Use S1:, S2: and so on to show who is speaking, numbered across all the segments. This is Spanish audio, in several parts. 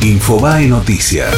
S1: Infobae Noticias.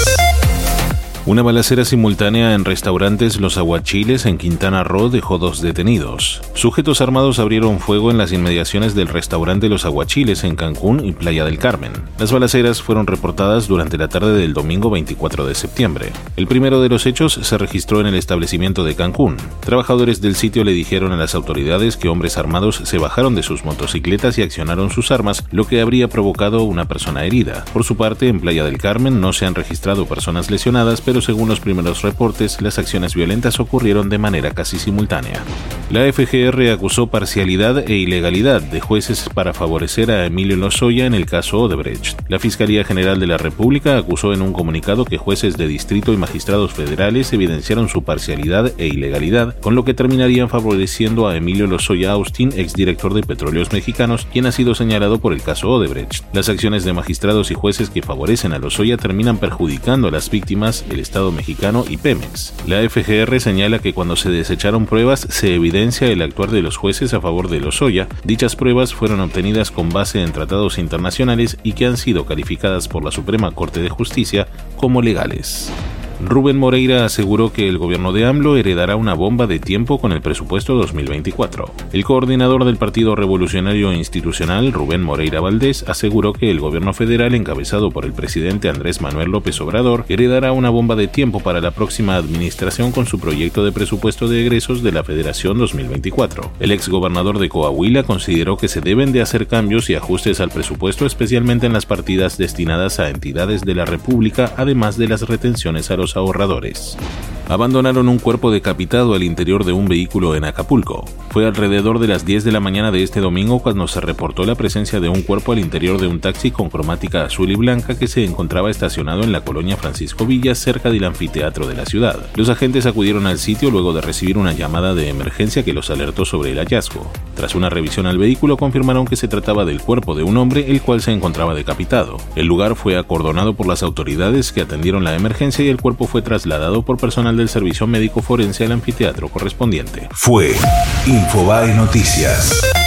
S2: Una balacera simultánea en restaurantes Los Aguachiles en Quintana Roo dejó 2 detenidos. Sujetos armados abrieron fuego en las inmediaciones del restaurante Los Aguachiles en Cancún y Playa del Carmen. Las balaceras fueron reportadas durante la tarde del domingo 24 de septiembre. El primero de los hechos se registró en el establecimiento de Cancún. Trabajadores del sitio le dijeron a las autoridades que hombres armados se bajaron de sus motocicletas y accionaron sus armas, lo que habría provocado una persona herida. Por su parte, en Playa del Carmen no se han registrado personas lesionadas, pero según los primeros reportes, las acciones violentas ocurrieron de manera casi simultánea. La FGR acusó parcialidad e ilegalidad de jueces para favorecer a Emilio Lozoya en el caso Odebrecht. La Fiscalía General de la República acusó en un comunicado que jueces de distrito y magistrados federales evidenciaron su parcialidad e ilegalidad, con lo que terminarían favoreciendo a Emilio Lozoya Austin, exdirector de Petróleos Mexicanos, quien ha sido señalado por el caso Odebrecht. Las acciones de magistrados y jueces que favorecen a Lozoya terminan perjudicando a las víctimas, el Estado mexicano y Pemex. La FGR señala que cuando se desecharon pruebas se evidencia el actuar de los jueces a favor de Lozoya. Dichas pruebas fueron obtenidas con base en tratados internacionales y que han sido calificadas por la Suprema Corte de Justicia como legales. Rubén Moreira aseguró que el gobierno de AMLO heredará una bomba de tiempo con el presupuesto 2024. El coordinador del Partido Revolucionario Institucional, Rubén Moreira Valdés, aseguró que el gobierno federal, encabezado por el presidente Andrés Manuel López Obrador, heredará una bomba de tiempo para la próxima administración con su proyecto de presupuesto de egresos de la Federación 2024. El exgobernador de Coahuila consideró que se deben de hacer cambios y ajustes al presupuesto, especialmente en las partidas destinadas a entidades de la República, además de las retenciones a los ahorradores. Abandonaron un cuerpo decapitado al interior de un vehículo en Acapulco. Fue alrededor de las 10 de la mañana de este domingo cuando se reportó la presencia de un cuerpo al interior de un taxi con cromática azul y blanca que se encontraba estacionado en la colonia Francisco Villa, cerca del anfiteatro de la ciudad. Los agentes acudieron al sitio luego de recibir una llamada de emergencia que los alertó sobre el hallazgo. Tras una revisión al vehículo, confirmaron que se trataba del cuerpo de un hombre, el cual se encontraba decapitado. El lugar fue acordonado por las autoridades que atendieron la emergencia y el cuerpo fue trasladado por personal del Servicio Médico Forense al anfiteatro correspondiente.
S1: Fue Infobae Noticias.